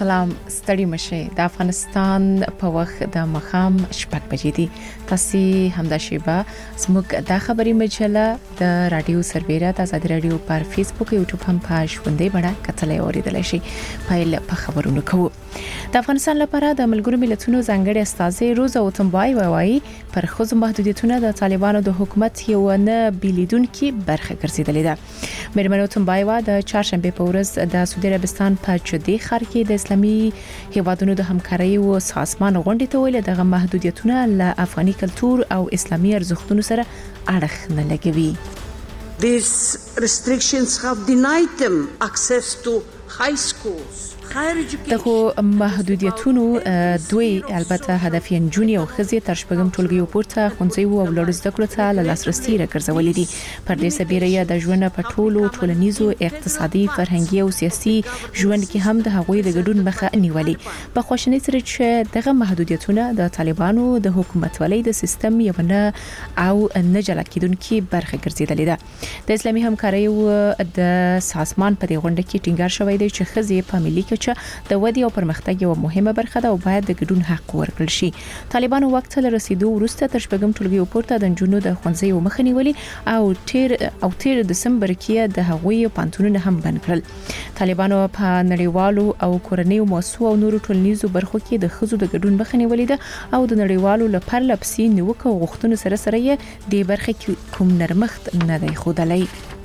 سلام ستړي مشه د افغانستان په وخت د مخام شپږ بجې دي. تاسو همدا شیبه زموږ د خبري مجله د رادیو سربېره د آزاد رادیو پر فیسبوک او یوټیوب هم پاش وندې بڑا کتلې اوریدل شي. پایل په خبرونو کوو. د افغانستان لپاره د ملګرو ملتونو ځانګړي استازي روزا اوتمبای وایي پر خصوص محدودیتونه د طالبانو د حکومت یو نه بیلیدونکو برخه ګرځیدلې ده. مېرمن اوتمبای وا د چهارشنبه په ورځ د سعودي عربستان په جدي ښار کې د اسلامي هیوادونو د همکارۍ او سازمان غونډې ته ویل دغه محدودیتونه له افغاني کلتور او اسلامي ارزښتونو سره اړخ نه لګوي. These restrictions have denied them access to high schools. دغه محدودیتونو دوی البته هدف یې جونی او خزي تر شپږم ټولګي پورته خونځي او لوړ زده کړو ته له لاسرسي راګرځولې دي. پر دې سبیره د ژوند په ټولنیزو اقتصادي فرهنګي او سیاسي ژوند کې هم د هغوی د ګډون مخه نیولې. په خوشنۍ سره چې دغه محدودیتونه د طالبانو د حکومت ولې د سیستم یو نه او نه جلا کېدونکو برخه ګرځیدلې ده. د اسلامي همکارۍ او د سازمان په دې غونډه کې ټینګار شوی دی چې خزي په ملي د ودی او پرمختګ یو مهمه برخه ده او باید د ګډون حق ورکړل شي. طالبانو وخت له رسیدو وروسته تر شپږم ټولګي پورته د جنونو د خونځي او مخنی ولي او تیر دسمبر کې د هغوی پانتونونه هم بند کړل. طالبانو په نړیوالو او کورنیو موسسو او نورو ټولنیزو برخو کې د خزو د ګډون مخنی ولي ده او د نړیوالو لپاره لپسي نیوکه غوښتنو سره یې د برخه کې کوم نرمښت نه دی خودلای.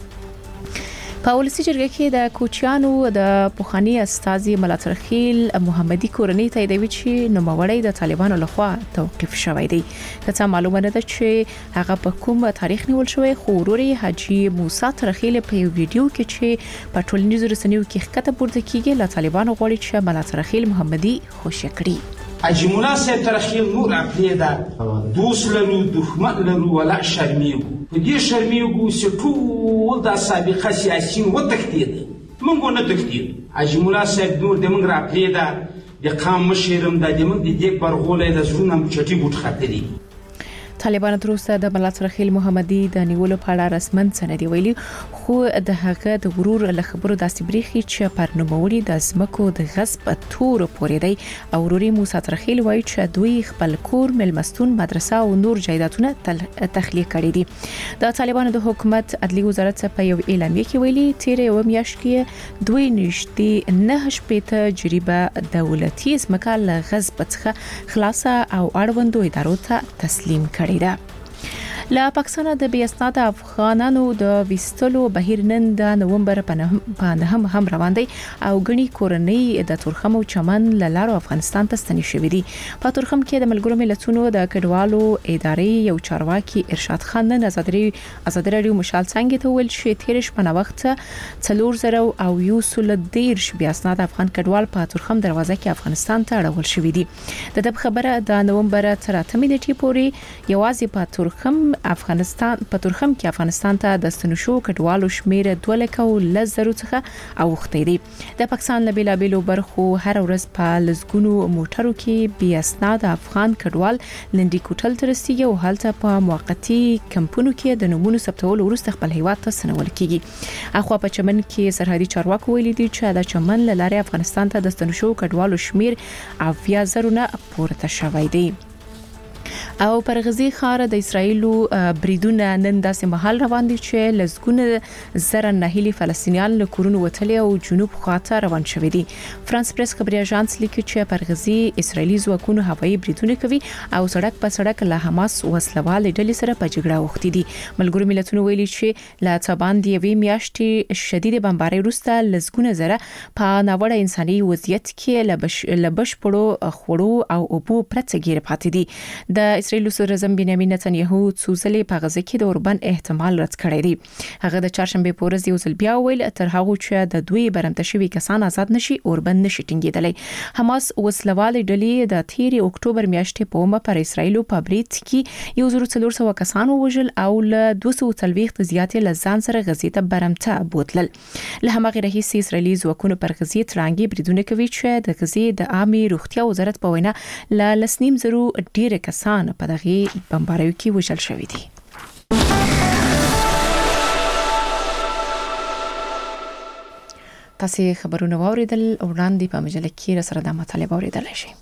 په ولسی جرګه کې د کوچیانو د پوخانی استازي ملاتړخیل محمدي کورنۍ ته د ویچي نوموړی د طالبانو لخوا توقيف شوی دی. که معلومه ده چې هغه په کوم تاریخ نیول شوی خو وروري حاجی موسی ترخیل په یو ویډیو کې چې په ټولنیزو رسنیو کې ښکته پورته کیږي له طالبانو غواړي چې ملاتړخیل محمدي خوشی کړي. حاجی موسی ترخیل نور عقیده دوست لرو دښمن لرو ولا شرمیږو په دې شرمیږو چې ټول د سابقه سیاسيين وتښتید موږ نه تښتید. حاجی موسی نور د موږ راپریده د قام مشرم د موږ د دې پرغولې د زړونم چټي بوت خاطري. طالبان تر اوسه د ملاتړخیل محمدي د نیولو په اړه رسمن څه دی ویلي خو د هغه د غرور له خبرو داسې بریخي چې پر نوموړي د زمکو د غصب تور پورې دی او وروري موسی ترخیل وایي چې دوی خپل کور ملمستون مدرسه او نور جایدادونه تخلیه کړي دي. د طالبانو د حکومت عدلي وزارت په یو اعلامیه کې ویلي تیر یو میاشت کې دوی نشټي نه شپېته جریبه دولتي زمکه له غصب څخه خلاصه او اړوندو ادارو ته تسلیم کړي. لا پاکستان د بیاسناد افغانانو د وستلو بهیر نن د نومبر په هم روان دی او غني کورنۍ د تورخم او چمن لارو افغانستان ته ستنې شوې دي. په تورخم کې د ملګرو ملتونو د کډوالو ادارې یو چارواکي ارشاد خان نن آزاد رادیو مشال څنګه ته ویل چې تیر شپه وخت 4000 او یوسل دیرش بیاسناد افغان کډوال په تورخم دروازه کې افغانستان ته اړول شوې دي. د دې خبره د نومبر تر 8 نیټې پورې یوازې په تورخم کې افغانستان ته د ستنشو کډوالو شمیر 2,10,000 څخه اوخته دي. د پاکستان له بیلابیلو برخو هر ورځ په لزګونو موټرو کې بیا اسناد افغان کډوال لندې کوټل ترسيږي او هلته په موقتی کمپونو کې د نمونه ثبتولو وروسته خپل هیواد ته سنول کیږي. اخو په چمن کې سرحدي چارواکو ویلي دي چې د چمن لاره افغانستان ته د ستنشو کډوالو شمیر 20,000 نه پورته شوی دی. او پر غزي خار د اسرایلو بریدونه نن داسې محل روان دي چې لزګونه زره نهيلي فلسطینیان له کورونو وتلي او جنوب خواته روان شوي دي. فرانس پریس خبري اژانس لیکي چې پر غزي اسرایلی ځواکونه هوایي بریدونه کوي او سړک په سړک له حماس وسلوال ډلې سره په جګړه وختي دي. ملګرو ملتونو ویلي چې لا تبان دی وی میاشتې شدید بمبارۍ وروسته لزګونه زره په ناوړه انساني وضعیت کې لبش پړو خورو او اوبو پرڅ ګیر پاتې دي. د اسرائیل صدر بنیامین نتنیاهو څوزلې په غزه کې د اوربن احتمال رد کړی دی. هغه د چهارشنبه په ورځ یو ځل بیا ویل تر هغه چې د دوی برمته شوی کسان آزاد نشي اوربن نشي ټینګېدلی. حماس وسلوال ډلې د 13 اکتوبر میاشتې په اومه پر اسرائیل په برید کې 1400 کسان وژل او له 230 زیاتې لزان سره غزې ته برمته بوتلل. له همغه راهیسې اسرائیلي ځواکونه پر غزې ترانګي بریدونه کوي چې د غزې د عامه روغتیا وزارت په وینا ل 2.5 ډیر کسان په دغه بمباریو کې وژل شوي دي. تاسو خبرونه واوریدل وړاندې په مجله کې سره د مطالبه اوریدل شي.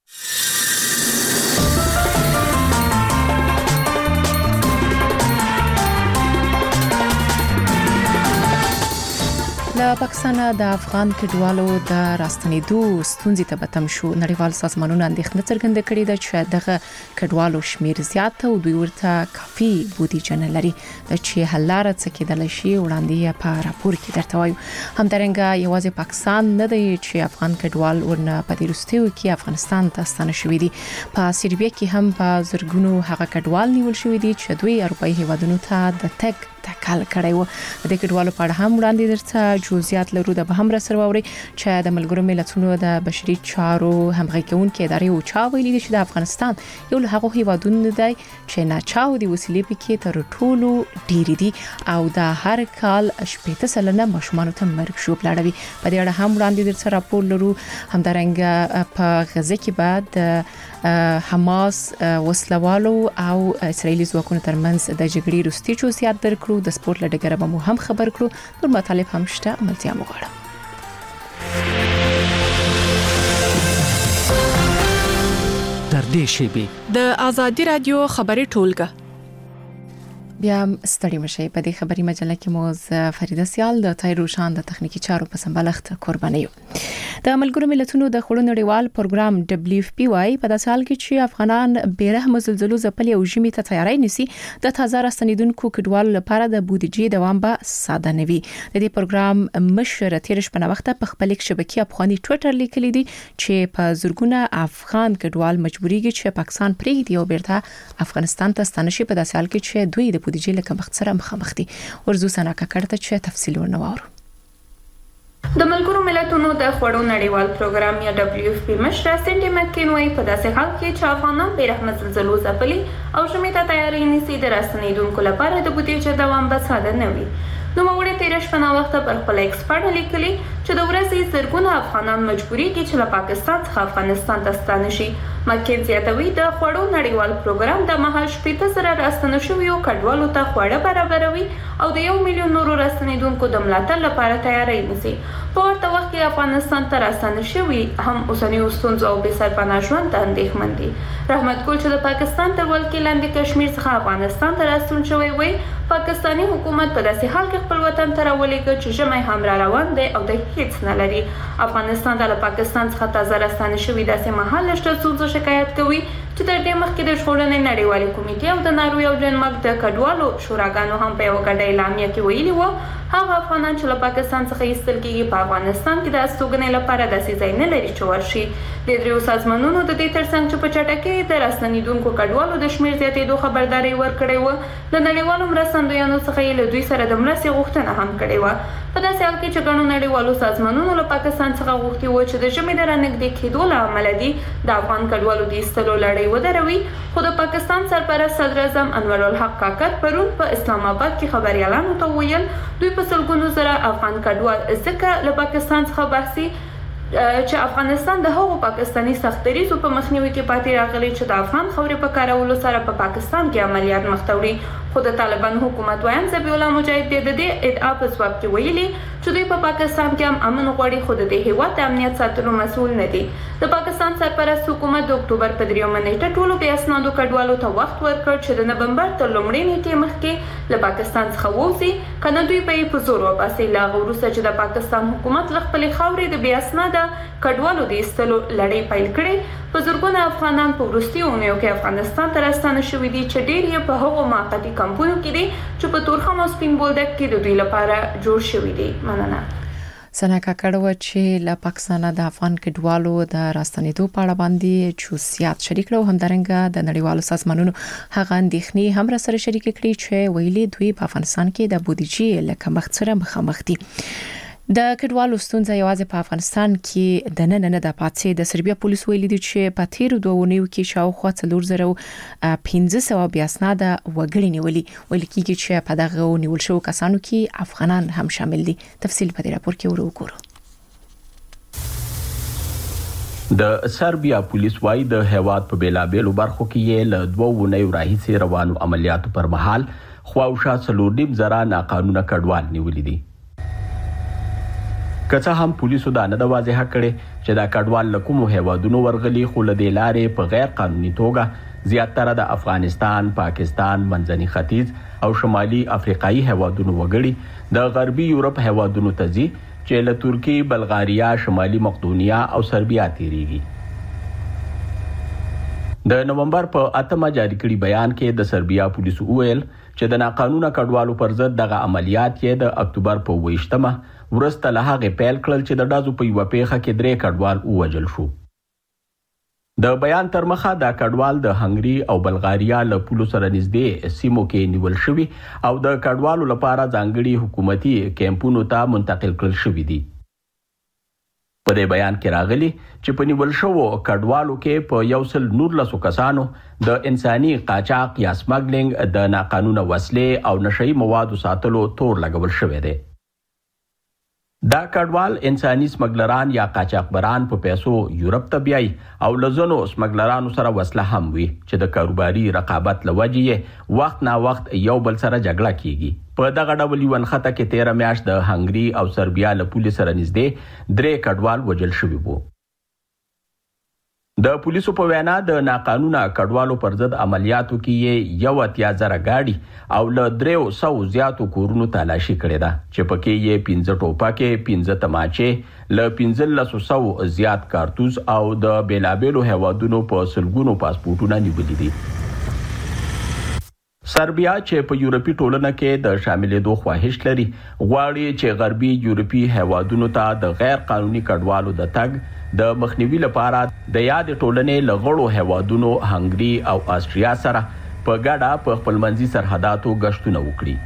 د پاکستان د افغان کډوالو د راستنېدو ستونزې ته بتم شو. نړیوال سازمانونه اندېښنه څرګنده کړې ده چې دغه کډوالو شمیر زیات او دوی ورته کافي بودیجه نه لري چې حل لاره څه کېدل شي وړاندې په راپور کې درته وایو. همدارنګه یوازې پاکستان نه دی چې افغان کډوال ورنه په دې وروستیو کې افغانستان ته ستانه شوي دي. په سربیا کې هم په زرګونو هغه کډوال نیول شوي دي چې دوی اروپایي هیوادونو ته د تګ تکل کړی و. د کډوالو په اړه هم وړاندې درته جزئیات لرو. د به هم را سره ووري چې د ملګرو ملتونو د بشري چارو همغږي کوونکې ادارې او چا ویلي دي چې د افغانستان یو له هغو هیوادونو دی چې نه چاو دی وسیلې پکې تر ټولو ډېری دي او د هر کال 80% ماشومان ته مرګ شو پلاړوي. په دې اړه هم وړاندې درته راپور لرو. همدارنګه په غزه کې بعد حماس وسلوالو او اسرایلی ځواکونو ترمنځ د جګړې وروستي جزئیات درکړو. د سپورت لډګره به مو هم خبر کړو. نور مطالب هم شته عملتیا مو غواړم. در دې شیبې د آزادي رادیو خبري ټولګه بیا ستړي مشي. په دې خبري مجله کې مو فریده سیال د تای روشان د تخنیکی چارو په سمبالښت قرباني یو. د ملګرو ملتونو د خړو نړیوال پروګرام WFP په داسې حال کې چې افغانان بیرحم زلزلو ځپلي او ژمي ته تیاری نیسي د تازه راستنیدونکو کډوالو لپاره د بودیجې دوام به ساده نه وي. د دې پروګرام مشر تیر شپه وخت په خپل شبکې افغاني ټوئیټر لیکلي دي چې په زرګونه افغان کډوال مجبوريږي چې پاکستان پرېږدي او بیرته افغانستان ته ستانه شي په داسې حال کې چې دوی د بودیجې له کمښت سره مخامخ دي. ورزو سنا کړه چې تفصیل ورنوارو. د ملګرو ملتونو د خړو نړیوال پروګرام یا WFP مشر سینډي مکین وايي په داسې حال کې چې افغانان بیرحم زلزلو ځپلي او ژمي ته تیاری نیسي د راستنیدونکو لپاره د بودیجې دوام به ساده نه وي. نو موږ تیر شپه وخت پر خپل ایکسپرت لیکلي چې د ورځې زرګونه افغانان مجبوريږي چې له پاکستان څخه افغانستان ته ستانه شي. مکین زیاتوي د خړو نړیوال پروګرام د مهال 80% راستنه شویو کډوالو ته خواړه برابروي او د 1 میلیون نورو راستنیدونکو د ملاتړ لپاره تیاری نیسي. په ورته وخت کې افغانستان ته راستنه شوي هم اوسنی ستونزو او بې سرپناه ژوند ته اندېښمن دي. رحمت ګل چې د پاکستان تر ولکې لاندې کشمیر څخه افغانستان ته راستون شوی وي پاکستانی حکومت په داسې حال کې خپل وطن ته راولېږي چې ژمی هم را روان دی او د هیڅ نه لري. افغانستان د پاکستان څخه تازه راستنه شوي داسې مهال شته څو شکایت کوي چې تر دې مخکې د ژغورنې نړیوالې کمیټې او د ناروې او ډنمارک د کډوالو شوراګانو هم په یو ګډه اعلامیه کې ویلي وو هغه افغانان چې له پاکستان څخه ایستل کېږي په افغانستان کې د استوګنې لپاره داسې ځای نه لري چې ورشي. د دریو سازمانونو د دې ترڅنګ چې په چټکۍ د راستنیدونکو کډوالو د شمیر زیاتېدو خبرداري ورکړې وه د نړیوالو مرستندویانو څخه یې له دوی سره د مرستې غوښتنه هم کړې وه. په داسې حال کې چې ګڼو نړیوالو سازمانونو له پاکستان څخه غوښتي وو چې د ژمي د رانږدې کېدو له امله دي د افغان کډوالو د ایستلو لړۍ ودروي. خو د پاکستان سرپرست صدر اعظم انور الحق کاکړ پرون په اسلام آباد کې خبريالانو ته ویل دوی په سلګونو زره افغان کډوال ځکه له پاکستان څخه باسي چې افغانستان د هغو پاکستانی سختریزو په مخنیوي کې پاتې راغلی چې د افغان خوري په کارولو سره په پاکستان کې عملیات مخ ته وړي. خو د طالبان حکومت وایم ذبیح الله مجاهد د دې ادعا په ځواب کې ویلي چې دوی په پاکستان کې هم امن غواړي خو د دې هیواد د امنیت ساتلو مسؤل نه دي. د پاکستان سرپرست حکومت د اکتوبر په 3 نیټه ټولو بې اسنادو کډوالو ته وخت ورکړ چې د نومبر تر لومړۍ نیټې مخکې له پاکستان څخه ووځي کنه دوی په زور وباسي. لا وروسته چې د پاکستان حکومت له خپلې خاورې د بې اسناده کډوالو د ایستلو لړۍ پیل کړې په زرګونه افغانان په وروستیو اونیو کې افغانستان ته راستانه شوي دي چې ډېر یې په هغو موقتي کمپونو کې دي چې په تورخم او سپین بولدک کې د دوی لپاره جوړ شوي دي. مننه. سنا کاکړه چې له پاکستان د افغان کډوالو د راستنېدو په اړه باندې جزئیات شریک کړو. همدارنګه د نړیوالو سازمانونو هغه اندېښنې هم سره شریک کړي چې ویلي دوی په افغانستان کې د بودیجې له کمښت سره مخامخ دي. د کډوالو ستونزه یوازې په افغانستان کې د نن نه د پاتې د سربیا پولیس ویلي دي چې په تیر 2 اونیو کې شاوخوا 4500 بیا اسناده وګړي نیولي. ویل کېږي چې په دغه نیول شو کسانو کې افغانان هم شامل دي. تفصیل په دې راپور کې وګورئ. د سربیا پولیس وايي د هیواد په بیلابېلو برخو کې یې له 2 اونیو راهیسې روانو عملیاتو پر مهال خواوشا 4.5 زره ناقانونه کډوال نیولي دي. که څه هم پولیسو دا نه د واضح کړي چې دا کډوال له کومو هیوادونو ورغلي، خو له دې لارې په غیر قانوني توګه زیاتره د افغانستان، پاکستان، منځني ختیځ او شمالي افریقایي هیوادونو وګړي د غربي یورپ هیوادونو ته ځي چې له ترکیې، بلغاریا، شمالي مقدونیا او سربیا تیریږي. د نومبر په 8 جاری کړي بیان کې د سربیا پولیسو وویل چې د ناقانونه کډوالو پر ضد دغه عملیات یې د اکتوبر په 28مه ورسته له هغې پیل کړل چې د ډزو په یوه پیښه کې 3 کډوال ووژل شو. د بیان تر مخه دا کډوال د هنګري او بلغاریا له پولو سره نږدې سیمو کې نیول شوي او د کډوالو لپاره ځانګړي حکومتي کیمپونو ته منتقل کړل شوي دي. په دې بیان کې راغلي چې په نیول شوو کډوالو کې په 119 کسانو د انساني قاچاق یا سمګلینګ، د ناقانونه وسلې او نشئی موادو ساتلو تور لګول شوی دی. دا کډوال انساني سمګلران یا قاچاقبران په پیسو یورپ ته بیایي او له ځینو سمګلرانو سره وسله هم وي چې د کاروباري رقابت له وجې یې وخت نا وخت یو بل سره جګړه کیږي. په دغه ډول یو نښته کې 13 میاشت د هنګري او سربیا له پولیس سره نږدې 3 کډوال وژل شوي وو. د پولیسو په وینا د ناقانونه کډوالو پر ضد عملیاتو کې 1,000 گاډي او له 300 زیاتو کورونو تالاشي کړې ده چې پکې یې 15 ټوپکې، 15 تماچې، له 1500 زیات کارتوس او د بیلابیلو هیوادونو په سلګونو پاسپورټونه نیولي دي. سربیا چې په یورپي ټولنه کې د شاملېدو خواهش لري، غواړي چې غربي یورپي هیوادونو ته د غیر قانوني کډوالو د تګ د مخنیوي لپاره د یاد ټولنې له غړو هیوادونو هنګري او آسټریا سره په ګډه په خپلمنځي سرحداتو غشتونه وکړي.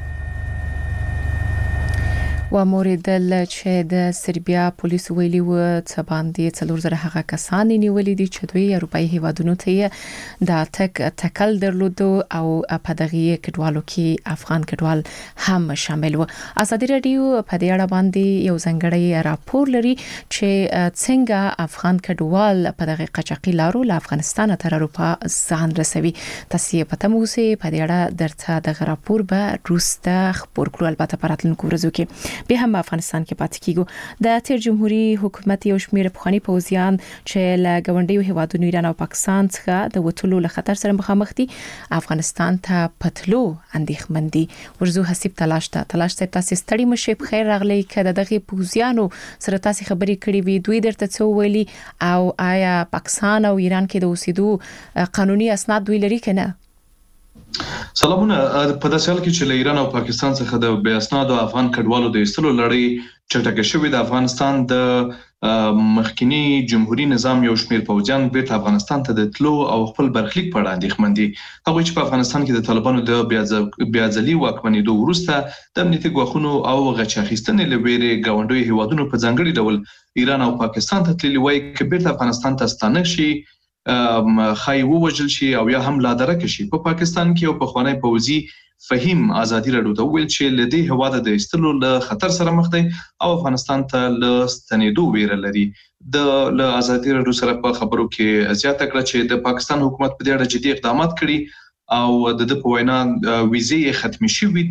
و موریدل چې د سربیا پولیس ویلي و څه باندې 4,000 هغه کسان نیولې دي چې دوی اروپאי هیوادونو ته د تکل درلود او په دغه کډوالو کې افغان کډوال هم شامل و. ازادي رادیو په دې اړه باندې یو ځنګړی راپور لري چې څنګه افغان کډوال په دغه قاچاقي لارو له افغانستان تر اروپا ځان رسوي. تاسو په تموسه په دې اړه درته د راپور به روسته خبر کړو. البته په راتلونکو ورځو کې به هم افغانستان کې پاتې کیږو. د تیر جمهوریت حکومت یو شمېر پخوانی پوځیان چې له ګاونډیو هیوادونو ایران او پاکستان څخه د وټولو له خطر سره مخامخ دي افغانستان ته پتلو اندېښمن دي. ورزو حسیب تلاش ته تاسو ستړي مشه په خیر راغلی کده دغه پوځیانو سره تاسو خبرې کړې وي دوی درته څه ویلي او آیا پاکستان او ایران کې د اوسېدو قانوني اسناد دوی لري کنه؟ سلامونه. په داسې حال کې چې له ایران او پاکستان څخه د بې اسنادو افغان کډوالو د ایستلو لړۍ چټکه شوې د افغانستان د مخکنی جمهوریت نظام یو شمېر پوځیان بیرته افغانستان ته د تلو او خپل برخلیک په اړه اندېښمن دي. هغوی چې په افغانستان کې د طالبانو د بیا ځلي واکمنېدو وروسته د امنیتي ګواښونو او غچ اخیستنې له ویرې ګاونډیو هیوادونو په ځانګړي ډول ایران او پاکستان ته تللي وای چې بیرته افغانستان ته ستانه شي، خای ووجل شي او یا هم لادرکه شي. په پاکستان کې یو پخوانی پوځي فهیم ازادي راډیو ته ویل چې له دې هواده د ایستلو له خطر سره مخ دی او افغانستان ته له ستنېدو ویره لري. د ازادي راډیو سره په خبرو کې زیاته کړه چې د پاکستان حکومت په دې اړه جدي اقدامات کړي او د په وینا ویزې ختمې شوې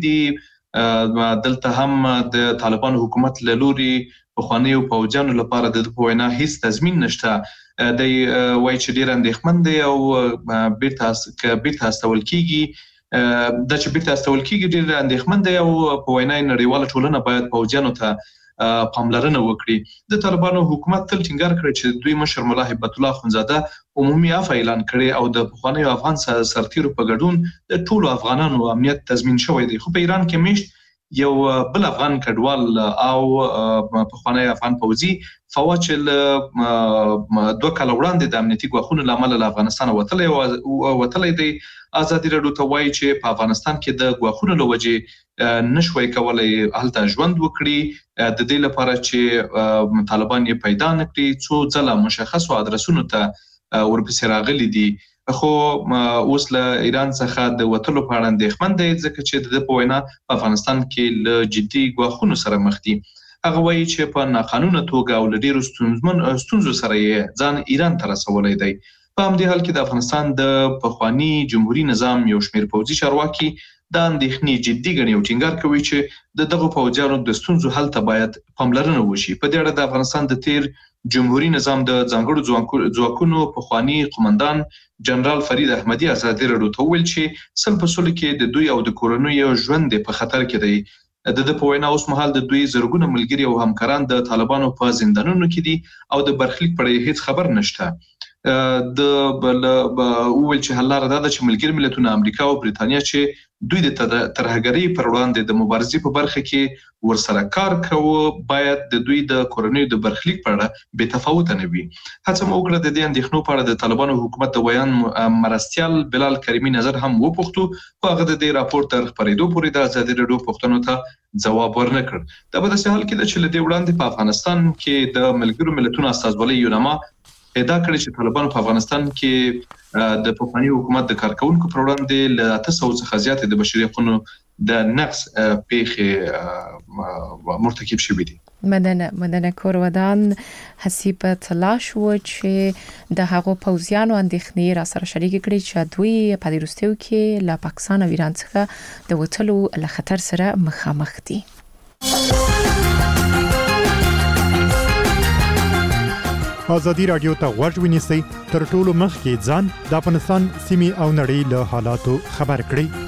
دي. دلته هم د طالبان حکومت له لوري پخوانیو پوځیانو لپاره د په وینا هیڅ تضمین نشته. د وای چې ډیر اندېښمن دي او بیرته استول کیږي د چې بیرته استول کیږي ډیر اندېښمن دي او په وینا نړیواله ټولنه باید پوځیانو ته پاملرنه وکړي. د طالبانو حکومت تل ټینګار کړی چې دوی مشر مولا هیبت الله اخونزاده عمومي عفو اعلان کړي او د پخوانیو افغان سرتیرو په ګډون د ټولو افغانانو امنیت تضمین شوی دی. خو په ایران کې میشت یو بل افغان کډوال او پخوانی افغان پوځي فواد چې 2 کال وړاندې د امنیتي ګواښونو لامل له افغانستان وتلی دی. ازادي راډیو ته وایي چې په افغانستان کې د ګواښونو له وجې نشوي کولای هلته ژوند وکړي. د دې لپاره چې طالبان یې پیدا نکړي څو ځله مشخصو ادرسونو ته ورپسې راغلي دي. خو اوس له ایران څخه د وټلو په اړه اندېښمن دی ځکه چې د په وینا په افغانستان کې له جدي ګواښونو سره مخ دي. هغه وایي چې په ناقانونه توګه او له ډېرو ستونزو سره یې ځان ایران ته رسولی دی. په همدې حال کې د افغانستان د پخواني جمهوریت نظام یو شمېر پوځي چارواکي د اندېښنې جدي ګڼي او ټینګار کوي چې دغه پوځیانو د ستونزو حل ته باید پاملرنه وشي. په دې اړه د افغانستان د تیر جمهوریت نظام د ځانګړو ځواکونو پخوانی قومندان جنرال فرید احمدی ازادي راډیو ته ویل چې سل په سل کې د دوی او د کورنیو ژوند په خطر کې دی. د په وینا اوس مهال د دوی زرګونه ملګري او همکاران د طالبانو په زندانونو کې دي او د برخلیک په اړه هیڅ خبر نشته. د اول چې حل لاره ده چې ملګري ملتونه امریکا او بریتانیا چې دوی د ترهګرۍ پر وړاندې د مبارزې په برخه کې ورسره کار کوي باید د دوی د کورنیو د برخلیک په اړه بې تفاوت نه وي. هڅه مو وکړه د دې اندېښنو په اړه د طالبانو حکومت د بیان مرستيال بلال کریمي نظر هم وپوښتو خو هغه د دې راپور تر خبرېدو پورې د ازادي راډیو پوښتنو ته جواب ورنکړ. دا په داسې حال کې چې لدې وړاندې په افغانستان کې د ملګرو ملتونو استازولۍ یونما ادعا کړې چې طالبان په افغانستان کې د پخوانی حکومت د کارکونکو پر وړاندې له 800 څخه زیات د بشري حقوقو د نقض پیښې مرتکب شوي دي. مدنه کورودان حسیب تلاش و چې د هغو پوځیانو اندېښنې را سره شریک کړي چې دوی په دې وروستیو کې له پاکستان او ایران څخه د وټلو له خطر سره مخامخ دي. ازادي رادیو ته غوږ ونیسئ تر ټولو مخکې ځان د افغانستان سیمې او نړۍ له حالاتو خبر کړئ.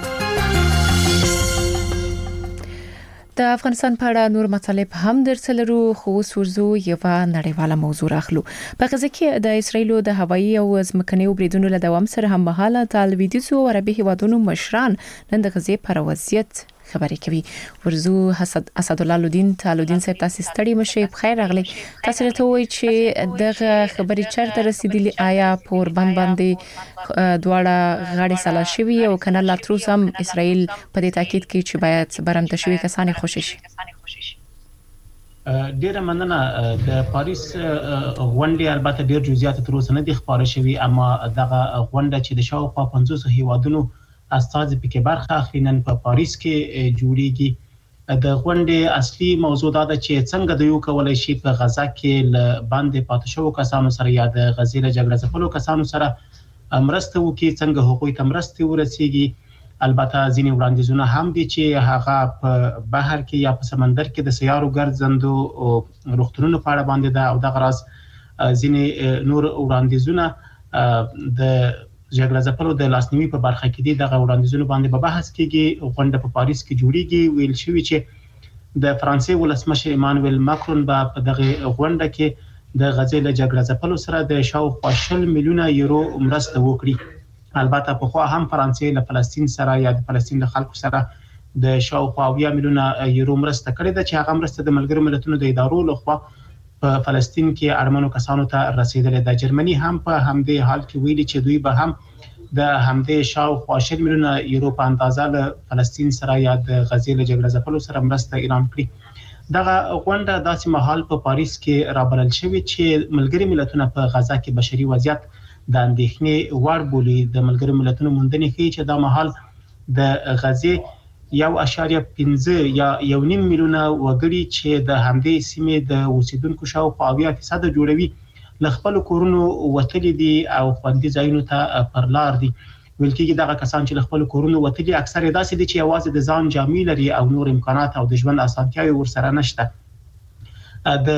د افغانستان په اړه نور مطالب هم درڅلرو خو ورزو یو نړیواله موضوع راخلو. په غزه کې د اسرایل د هوایي او ځمکني بریدونو له دوام سره هم مهاله د لویدیځو او عربي هیوادونو مشران نن د غزې پر وضعیت خبرې کوي. ورزو اسد الله لودین صاحب تاسو ستړي مشه بخیر راغلی. تاسو ته وایي چې دغه خبرې چرته رسیدلې آیا پور باندې دواړه غاړي سلا شوی او کنه لا تر اوسه هم اسرائیل په دې تاکید کوي چې باید برمته شوی کسان خوشی شي. ډیره مننه. د پاریس غونډه البته ډیر جزئیات تر اوسه نه دي خبره شوی اما دغه غونډه چې د شاوخوا 500 هیوادونو استاد پکې برخه اخلي نن په پاریس کې جوړیږي. د غونډې اصلي موضوع دا ده چې څنګه د یو کولای شي په غزا کې ل باندې پاتې شو کسانو سره یا د غزې له جګړه ځپلو کسانو سره مرسته وکړي څنګه حقوقي تمرسته ورسیږي. البته ځینې وړاندیزونه هم دي چې هغه په بحر کې یا په سمندر کې د سیارو ګرځندو روغتونونو په اړه باندې ده او د غراس ځینې نور وړاندیزونه د جګړه ځپلو د لاسنیوي په برخه کې دي. دغه وړاندیزونه باندې په بحث کېږي. غونډه په پاریس کې جوړیږي. ویل شوی چې د فرانسې ولسمشر ایمانوئل ماکرون په دغه غونډه کې د غزې له جګړه ځپلو سره د شاوخوا 10 میلیونه یورو مرسته وکړي. البته په خوا هم فرانسې له فلسطین سره یا د فلسطین له خلکو سره د شاوخوا 20 میلیونه یورو مرسته کړې ده چې هغه مرسته د ملګرو ملتونو د ادارو لخوا په فلسطین کې ارمنو کسانو ته رسیدلې ده. جرمني هم په همدې حال کې ویلي چې دوی به هم د همدې شاوخوا 10 میلیونه یورو په اندازه له فلسطین سره یا د غزې له جګړه ځپلو سره مرسته اعلان کړي. دغه غونډه داسې مهال په پاریس کې رابلل شوې چې ملګري ملتونه په غزا کې بشري وضعیت د اندېښنې وړ بولي. د ملګري ملتونو موندنې ښیي چې دا مهال د غزې 1.5 یا 1.5 میلیونه وګړي چې د همدې سیمې د اوسیدونکو شاوخوا 80% جوړوي له خپل کورونو وتلي دي او خوندي ځایونو ته پر لار دي. ویل کېږي دغه کسان چې له خپل کورونو وتلي اکثره داسې دي چې یوازې د ځان جامې لري او نور امکانات او د ژوند اسانتیاوې ورسره نشته. د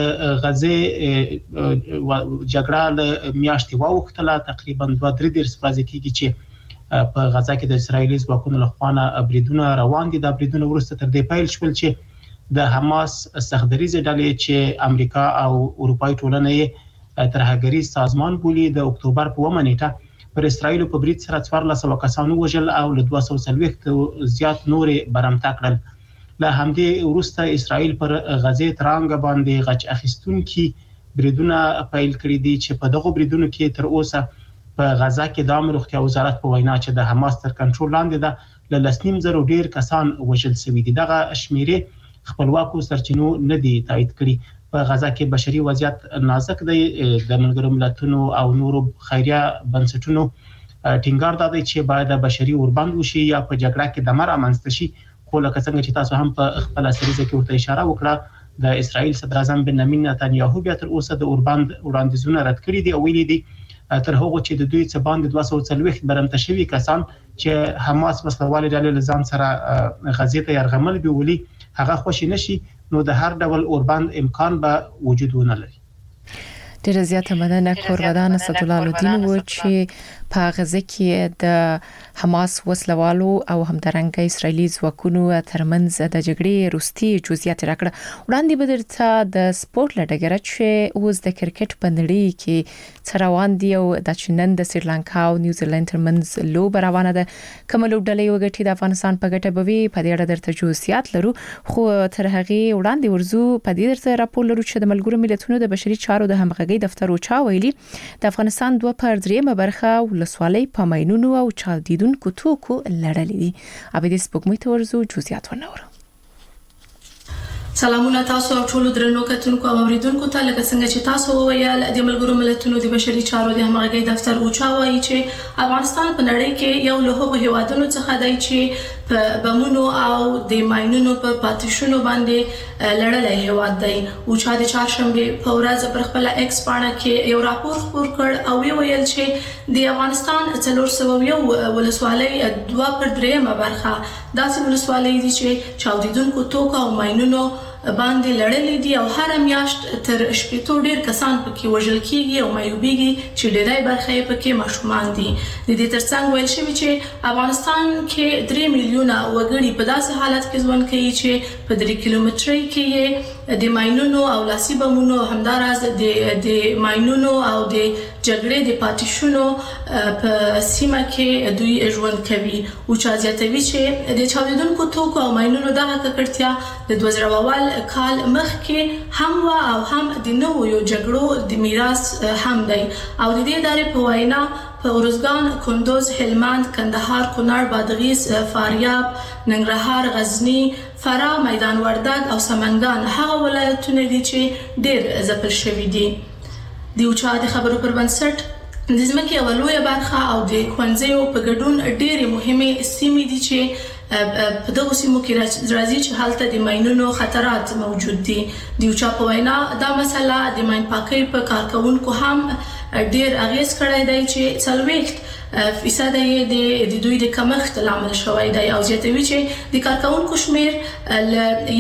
غزې جګړه له میاشتې واوښتله تقریبا 2-3 ورځې کېږي چې په غزا کې د اسرایلی ځواکونو له خوا بریدونه روان دي. د بریدونو وروسته تر دې پیل شول چې د حماس سختدریزه ډلې چې امریکا او اروپایي ټولنه ترهګری سازمان بولي د اکتوبر په 1 نیټه پر اسرایل په برید سره 1400 کسانو وژل او له 240 زیات نورې برمته کړل. له همدې وروسته اسرایل پر غزې ترانګ باندې غچ اخیستونکي بریدونه پیل کړی دي چې په دغه بریدونو کې تر اوسه په غزا کې د امر روغتیا وزارت په وینا چې د حماس تر کنټرول لاندې ده ل 2.5 ډیر کسان وژل شوي دي. دغه شمیرې خپلواکو سرچینو نه دي تایید کړي. په غزا کې بشري وضعیت نازک دی. د ملګرو ملتونو او نورو خیریه بنسټونو ټینګار دی چې باید بشري اوربند وشي یا په جګړه کې د مر امنځته شي. خو لکه څنګه چې تاسو هم په خپل سریزه کې ورته اشاره وکړه د اسرائیل صدر اعظم بنیامین نتنیاهو بیا تر اوسه د اوربند وړاندیزونه رد کړي دي او ویلي دي تر هغه چې د دوی څخه باندې 240 برمته شوي کسان چې حماس وسلوال ډلې لزان سره غزې ته يرغمل به ولي هغه خوشي نشي نو د هر ډول اوربند امکان به وجود ونه لري. ډیره زیاته مننه کوربدان اسد الله الدین و چې په غزه کې د حماس وسلوالو او همدارنګه اسرایلی ځواکونو ترمنځ د جګړې روستي جزئیات راکړه. وړاندې به درته د سپورت لټګره چې اوس د کرکټ په نړۍ کې څروان دی او د چینن د سریلانکا او نیوزیلند ترمنځ لوب روانه ده. کوم لوبډلې وګټي د افغانستان په ګټه بوي په دې اړه درته جزئیات لرو، خو تر هغه وړاندې ورزو په دې درته راپور لرو چې د ملګرو ملتونو د بشري چارو د همغږي دفتر اوچا ویلي د افغانستان 2/3 برخه ولسوالۍ په ماینونو او چاودیدونکو توکو لړلې دي. ابدي سپوږمۍ ته ورزو جزئیات ورنورو. سلامونه تاسو ټول درنو کتونکو او اوریدونکو ته، لکه څنګه چې تاسو وویل د ملګرو ملتونو د بشري چارو د همغږي دفتر اوچا وایي چې افغانستان په نړۍ کې یو له هغو هیوادونو څخه دی چې په بمونو او د ماینونو په پاتېشونو باندې لړلې هیواد دی. اوچا د چهارشنبه په ورځ پر خپل ایکس پاڼه کې یو راپور خپور کړ او ویل چې د افغانستان 401 ولسوالۍ 2/3 برخه داسې ولسوالۍ دي چې چاودیدونکو توکو او ماینونو باندې لړلې دي او هر میاشت تر 80 ډیر کسان پکې وژل کیږي او مایوبېږي چې ډېری برخه یې پکې ماشومان دي. د دې ترڅنګ ویل شوی چې افغانستان کې 3 میلیونه وګړي په داسې حالت کې ژوند کوي چې په 3 کیلومترۍ کې د ماینونو او لاسي بمونو همداراز د ماینونو او د جګړې د پاتېشونو په سیمه کې دوی ژوند کوي. او چا زیاتوي چې د چاودیدونکو توکو او ماینونو دغه ککړتیا د 2000 کال مخکې هم او هم د نوو جګړو د میراث هم دی. او د دې ادارې په وینا په ارزګان، کندوز، هلمند، کندهار، کونړ، بادغیس، فاریاب، ننګرهار، غزنی، فراه، میدان وردګ او سمنګان هغه ولایتونه دي چې ډېر ځپل شوي دي. د اوچا د خبرو پر بنسټ د ځمکې یوه لویه برخه او د ښوونځیو په ګډون ډېرې مهمې سیمې دي چې په دغه سیمو کې راځي چې هلته د ماینونو خطرات موجود دي. د اوچا په وینا دا مسله د ماین پاکۍ په کارکونکو هم ډېر اغیز کړی دی چې 40% یې د دوی د کمښت لامل شوی دی او زیاتوي چې د کارکونکو شمیر له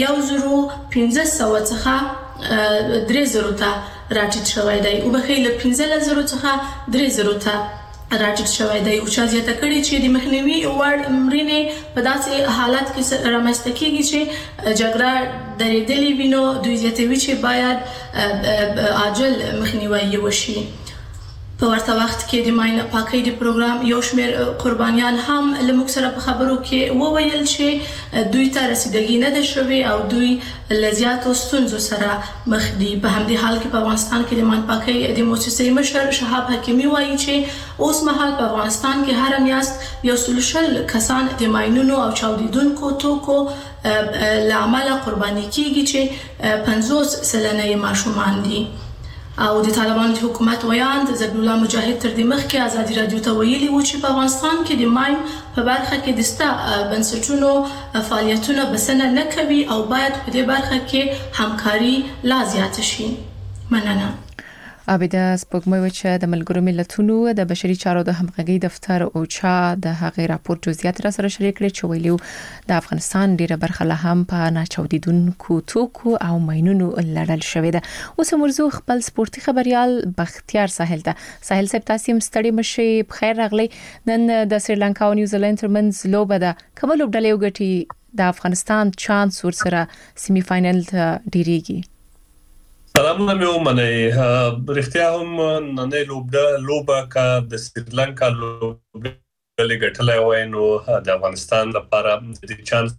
1500 څخه 3000 ته راټیټ شوی دی او بخې له 15000 څخه 3000 ته راټیټ شوی دی. او چې زیاته کړي چې د مخنیوي وړ مړینې په داسې حالت کې رامنځته کیږي چې جګړه درېدلې وي نو دوی زیاتوي چې باید عاجل مخنیوي وشي. په ورته وخت کې د ماین پاکۍ د پروګرام یو شمېر قربانیان هم له موږ سره په خبرو کې وویل چې دوی ته رسیدګي نه ده شوې او دوی له زیاتو ستونزو سره مخ دي. په همدې حال کې په افغانستان کې د ماین پاکۍ د مؤسسې مشر شهاب حکیمي وایي چې اوس مهال په افغانستان کې هر میاشت 140 کسان د ماینونو او چاودیدونکو توکو له امله قرباني کیږي چې 50 سلنه ماشومان دي. او د طالبانو د حکومت ویاند ذبیح الله مجاهد تر دې مخکې ازادي رادیو ته ویلي و چې په افغانستان کې د ماین په برخه کې د ستا بنسټونو فعالیتونه بسنه نه کوي او باید په دې برخه کې همکاري لا زیاته شي. مننه. ابدا سپوږمۍ چې د ملګرو ملتونو د بشري چارو د همغږي دفتر اوچا د هغې راپور جزئیات را سره شریک کړي چې ویلو د افغانستان ډیره برخه له هم په ناچاودیدونکو توکو او ماینونو لړل شوې ده. اوس موضوع خپل سپورتي خبريال بختیار ساحل صاحب تاسو مستړي مشي بخیر راغلی. نن د سریلانکا او نیوزیلند ترمنځ لوبه ده. کوم لوبډلې وګټي د افغانستان چانس ورسره سیمي فائنل ته ډیریږي؟ سلامونه مې ومنئ. رښتیا هم نننۍ لوبه کا د سریلانکا لوبډلې ګټلای وای نو د افغانستان لپاره د چانس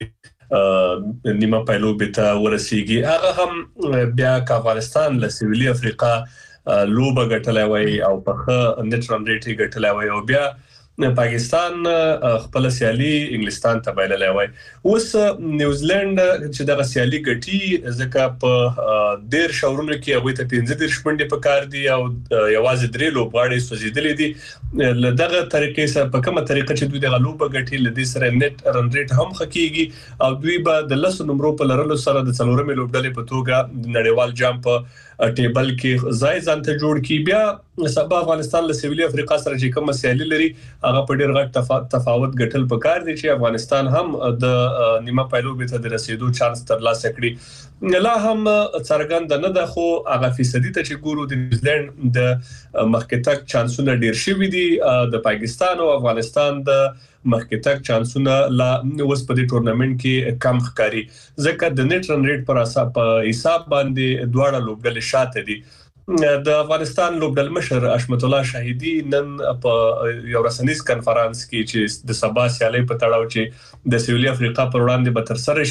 نیمه پایلوبه ته ورسیږي. هغه هم بیا کا افغانستان له سویلي افریقا لوبه ګټلای وای او په نت رن ریټ ګټلای وای او بیا پاکستان خپل سیالي انګلستان ته بایللې وای. اوس نیوزیلند چې دغه سیالي ګټي ځکه په ډیر شاورونو کې هغه ته 15 شپږ په کار دي او یوازې درې لوبغاړي سوځیدلې دي. دغه طریقې سره په کومه طریقه چې دوی دغه لوب ګټي لدی سره نت رن ریټ هم خکېږي او دوی به د 10 نمبر په لرلو سره د څلورمې لوبډلې په توګه نړیوال جام په ټیبل کې ځای ځانته جوړ کی. بیا سبا افغانستان له سویلي افریقا سره چې کوم سیالي لري هغه په ډیر غټ تفاوت ګټل پکار دي چې افغانستان هم د نیمه پایلوبې ته د رسیدو چانس ترلاسه کړي. لا هم څرګند نه ده خو هغه فیصدي ته چې ګورو د نیوزیلند د مخکې تک چانسونه ډیر شوي دي. د پاکستان او افغانستان د مخکې تک چانسونه لا اوس په دې ټورنمنت کې کم ښکاري ځکه د نت رن ریټ پر حساب باندې دواړه لوبډلې شاته دي. د افغانستان لوبډل مشر اشمت الله شاهدي نن په یو رسنیز کانفرنس کې چې د سبا سیالي په تړاو چې د سویلي افریقا پر وړاندې به تر سره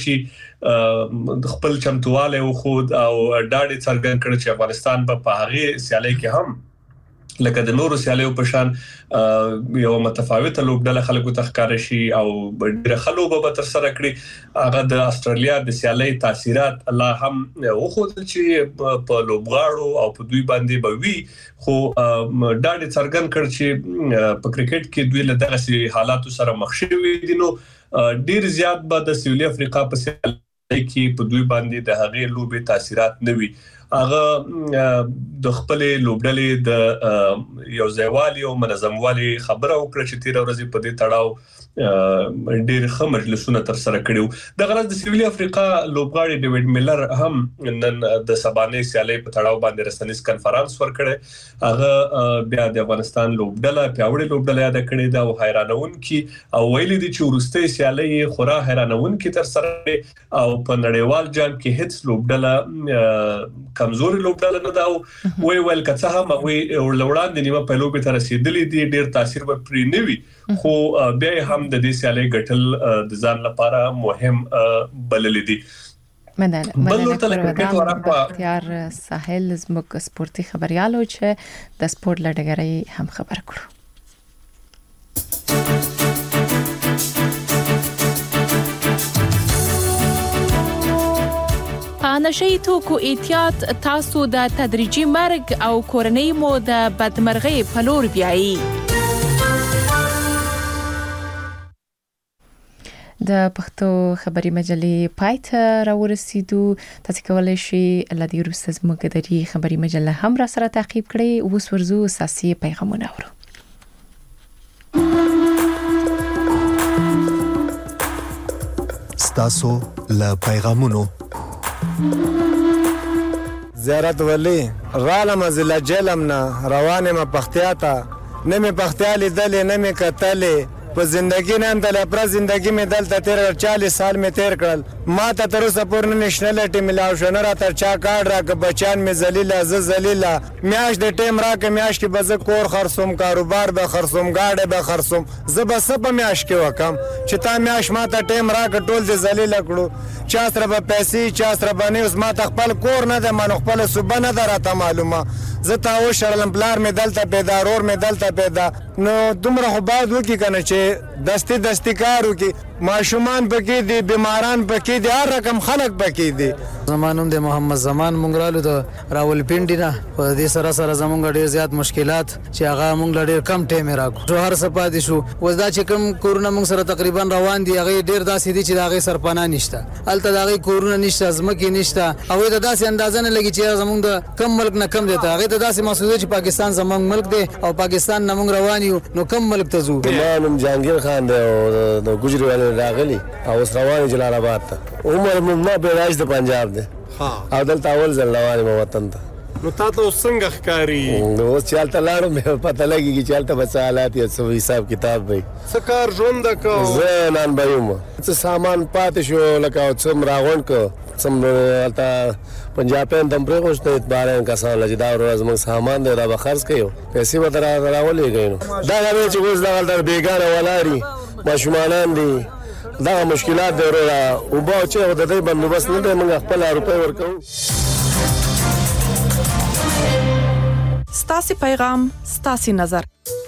شي خپل چمتواله او خود او ډاډ څرګند کړ چې افغانستان په هغه سیالي کې هم لکه د نورو سیالیو په شان یو متفاوته لوبډله خلکو ته ښکار شي او ډېر خلکو به تر سره کړي. هغه د استرالیا د سیالي تاثیرات الله هم وخت چې په لوبغاړو او په دوی باندې به وي خو ډاډ څرګند کړ چې په کرکټ کې دوی له دغه حالاتو سره مخ شوي دي. نو ډېر زیات به د سویلي افریقا په سیالي کې په دوی باندې د هغې لوبې تاثیرات نه وي. هغه د خپل لوبډلې د یو ځایوالي او منظموالي خبره وکړه چې تیر ورځې په دې تړاو ډېر ښه مجلسونه تر سره کړیو. د غرض د سویلي افریقا لوبغاړي ډیوډ میلر هم نن د سبانې سیالي په تړاو باندې رسنیز کانفرنس ورکړي. هغه بیا د افغانستان لوبډله پیاوړې لوبډله یاد کړې ده او حیرانونکي او ویلي دي چې ورسته سیالي خورا حیرانونکي تر سره او په نړیوال جام کې هیڅ لوبډله کمزوري لوبډله نه دا ویل کڅه هم وړاندې نیمه په لوبې ته رسیدلې دي. ډیر تاثیر به پرې نه وي خو بیا هم د دې سیالي ګټل د ځان لپاره مهم بلل دي. مننه اختیار ساحل زموږ سپورتي خبريالو چې د سپورت لړګري هم خبر کړو. نشي توکو احتیاط تاسو د تدریجي مرګ او کورنۍ مو د بدمرغۍ په لور بیایي. د پښتو خبري مجلې پایته راورسېدو. تاسو کولای شئ لدی روسز موږ د دې خبري مجله هم را سره تعقیب کړئ. اوس ورزو اساسي پیغامونه اورو. ستاسو له پیغامونو زیارت ولی رالم از لجلم نه روانم پختیاتا نمی پختیالی دلی نمی کتلی په زندگی نن د لپاره زندگی می دلته تیر 40 سال می تیر کړل. ما ته تر اوسه پورې نېشنل ټیم ملاو شنه را تر چا کارت راک بچان می ذلیله ز ذلیله میاش د ټیم راک میاش کې بز کور خرصوم کاروبار به خرصوم گاډه به خرصوم ز بس په میاش کې وکم چې تا میاش ما ته ټیم راک ټول د ذلیله کړو. چا سره به پیسې چا سره باندې اوس ما ته خپل کور نه د من خپل صوبه نه دراته معلومه. زه تا و شړلم پلار می دلته پیدا رور می دلته پیدا نو دومره خو باید وکي کنه چې دستی کارو کې ماشومان پکې دي بیماران پکې دي هر رقم خلک پکې دي. زمانوم د محمد زمان مونږرالو د راولپنډي نه په دې سره زمونږ ډېر زیات مشکلات چې هغه مونږ ډېر کم ټیم راکو جو هر سپاتې شو. وز دا چې کوم کورونه مونږ سره تقریبا روان دي هغه ډېر داسې دي چې هغه سرپانا نشته الته هغه کورونه نشته ځمکې نشته او د داسې اندازه نه لګي چې زمونږ د کم ملک نه کم دي هغه د داسې مسعود چې پاکستان زمونږ ملک دی او پاکستان نه مونږ روان یو نو کم ملک ته ځو. نوم جهانگیر خان دی او د ګجری والے راغلی او اوس روان جلال آباد ته عمر ما پیدائش د پنجاب دی او دلته اول ځل روان مو وطن ته. نو تاسو څنګه ښکاری نو چالت لاړو مې پته لګي چې چالت بچا حالات یې سو حساب کتاب وي سکار ژوند کو زه نن بېوم څه سامان پاتې شو لکه څوم راغون کو څوم الته پنجاب ته دم پرې غوښته اعتبار کسان لږ دا ورځ موږ سامان دی را خرڅ کړو پیسې به راولې غوښنه دا غوښتل چې اوس دا ولر بیګانه ولاري ماشومان دي دا مشکلات دی ورو او با چې د دې بندوبست نه دی موږ خپل روپۍ ورکو. ستاسي پیغام ستاسي نظر